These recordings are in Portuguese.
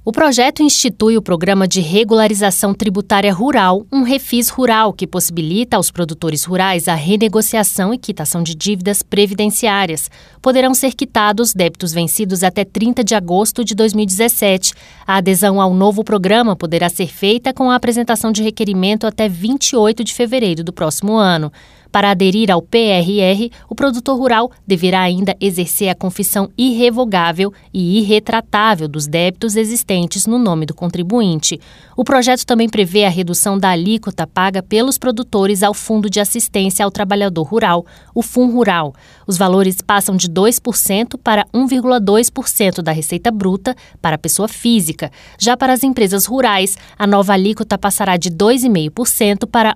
O projeto institui o Programa de Regularização Tributária Rural, um refis rural que possibilita aos produtores rurais a renegociação e quitação de dívidas previdenciárias. Poderão ser quitados débitos vencidos até 30 de agosto de 2017. A adesão ao novo programa poderá ser feita com a apresentação de requerimento até 28 de fevereiro do próximo ano. Para aderir ao PRR, o produtor rural deverá ainda exercer a confissão irrevogável e irretratável dos débitos existentes no nome do contribuinte. O projeto também prevê a redução da alíquota paga pelos produtores ao Fundo de Assistência ao Trabalhador Rural, o FUNRural. Os valores passam de 2% para 1,2% da receita bruta para a pessoa física. Já para as empresas rurais, a nova alíquota passará de 2,5% para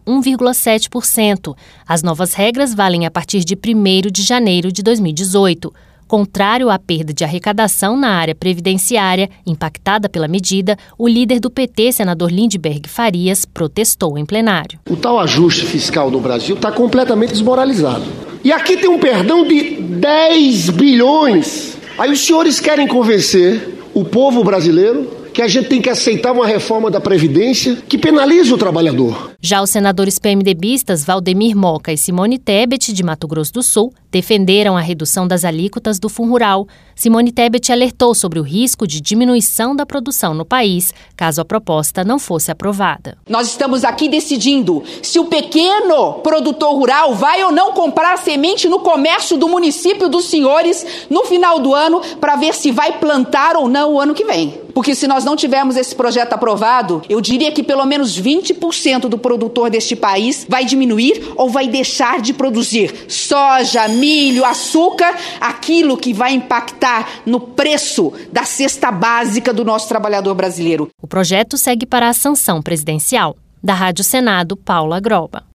1,7%. As novas regras valem a partir de 1º de janeiro de 2018. Contrário à perda de arrecadação na área previdenciária impactada pela medida, o líder do PT, senador Lindbergh Farias, protestou em plenário. O tal ajuste fiscal no Brasil está completamente desmoralizado. E aqui tem um perdão de 10 bilhões. Aí os senhores querem convencer o povo brasileiro que a gente tem que aceitar uma reforma da Previdência que penaliza o trabalhador. Já os senadores PMDBistas Valdemir Moca e Simone Tebet, de Mato Grosso do Sul, defenderam a redução das alíquotas do FUNRural. Simone Tebet alertou sobre o risco de diminuição da produção no país, caso a proposta não fosse aprovada. Nós estamos aqui decidindo se o pequeno produtor rural vai ou não comprar semente no comércio do município dos senhores no final do ano para ver se vai plantar ou não o ano que vem. Porque se nós não tivermos esse projeto aprovado, eu diria que pelo menos 20% do produtor deste país vai diminuir ou vai deixar de produzir soja, milho, açúcar, aquilo que vai impactar no preço da cesta básica do nosso trabalhador brasileiro. O projeto segue para a sanção presidencial. Da Rádio Senado, Paula Groba.